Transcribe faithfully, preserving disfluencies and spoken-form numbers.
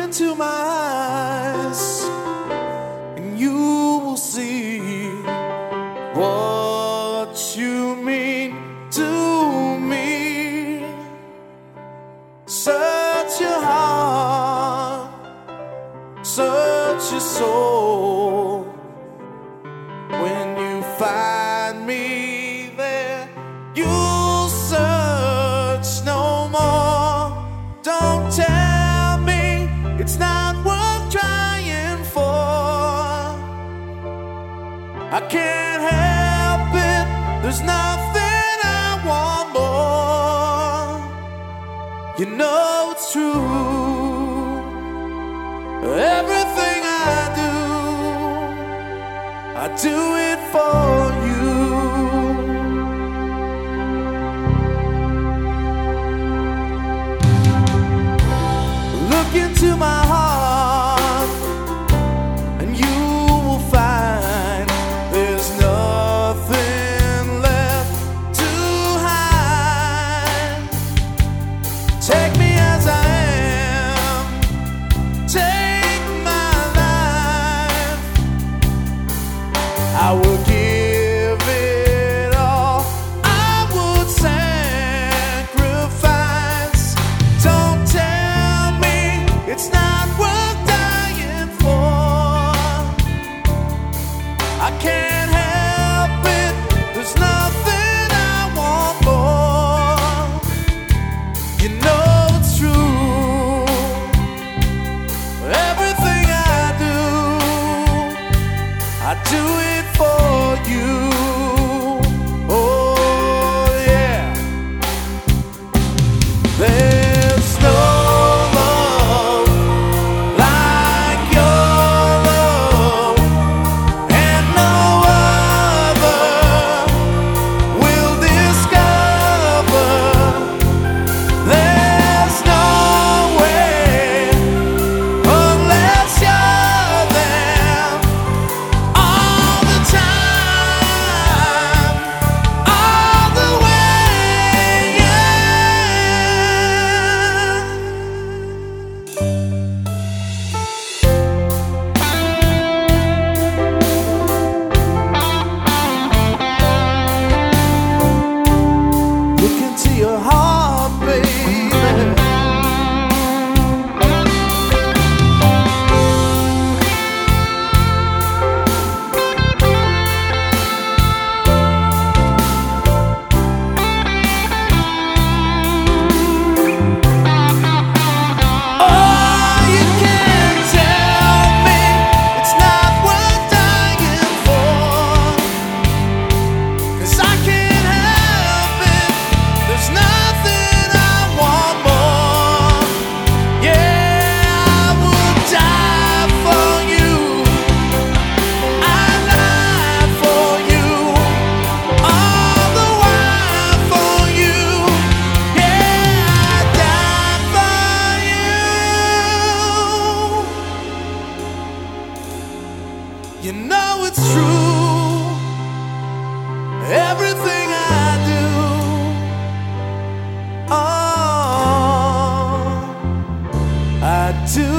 into my eyes, and you will see what you mean to me. Search your heart, search your soul. When you find me there, you'll search no more. Don't tell me it's not worth trying for. I can't help it, there's nothing I want more. You know it's true, everything I do, I do it for you. Look into my heart, and you will find there's nothing left to hide. Take me as I am, take my life. I will give it all, I would sacrifice. Don't tell me it's not worth dying for. I can't help it, there's nothing I want more. You know it's true, everything I do, I do it for you. Oh yeah. There's no love like your love, and no other will discover. There's no way unless you're there all the time, all the way, look into your heart, baby. Oh, you can't tell me it's not worth dying for, 'cause I can't help it, there's nothing I want more. Yeah, I would die for you, I'd lie for you, all the while for you. Yeah, I'd die for you. You know it's true, everything I do, oh, I do